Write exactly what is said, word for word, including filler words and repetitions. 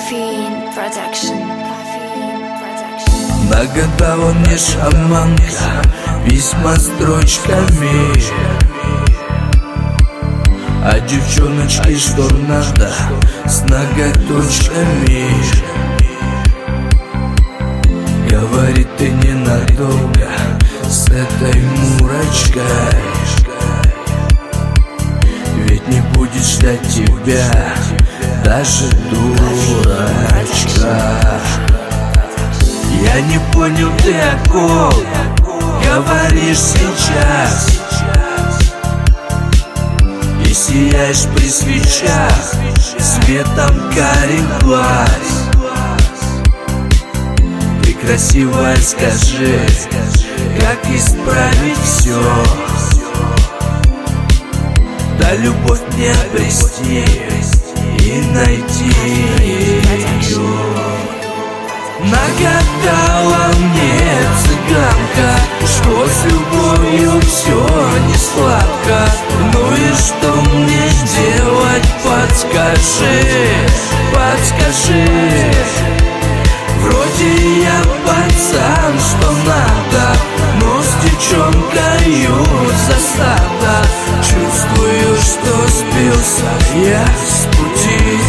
Caffeine Production. Caffeine Production. Наготова мне шаманка, письма строчками, а девчоночки что надо с ноготочками. Говорит, ты ненадолго с этой мурочкой, ведь не будет ждать тебя даже дурачка. Я не понял, ты о ком говоришь сейчас, и сияешь при свечах светом карих глаз. Ты красивая, скажи, как исправить все, да любовь мне обрести и найти ее. Нагадала мне цыганка, что с любовью все не сладко. Ну и что мне делать, подскажи, подскажи. Вроде я пацан, что надо, но с девчонкою засада. Чувствую, что сбился я с пути.